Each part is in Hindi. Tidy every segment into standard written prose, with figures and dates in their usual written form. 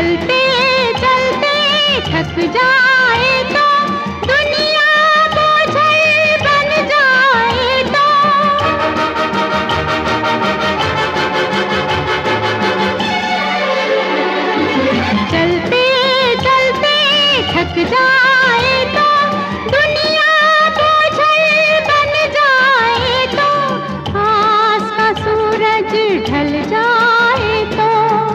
चलते चलते थक जाए तो दुनिया बोझल बन जाए तो चलते चलते थक जाए तो दुनिया बोझल बन जाए तो आस का सूरज ढल जाए तो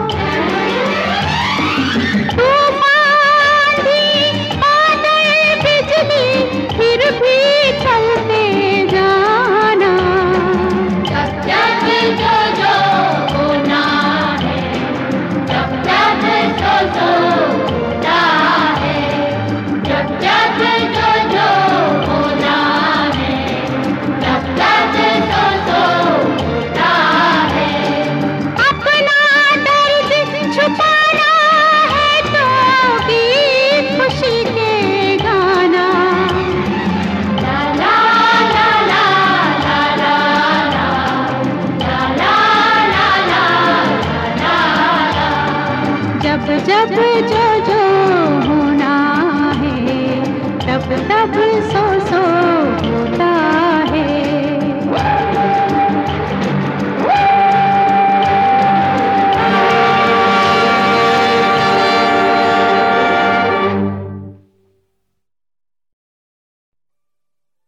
तूफान भी बादल बिजली फिर भी चलते जाना। जब जब जो होना है, जब जब जो होना है, जब जब जो होना है, जब जब जो होना है। अपना दर्द छुपाना है तो गीत खुशी के गाना। ला ला ला ला ला ला ला ला ला ला ला। जब जब जो होना है तब तब सो